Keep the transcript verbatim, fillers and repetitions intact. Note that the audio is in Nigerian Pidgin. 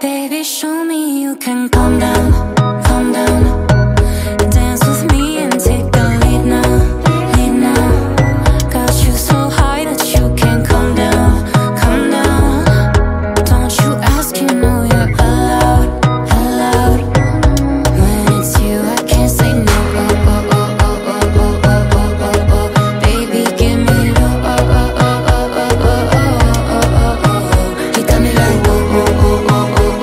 Baby, show me you can calm down, calm down.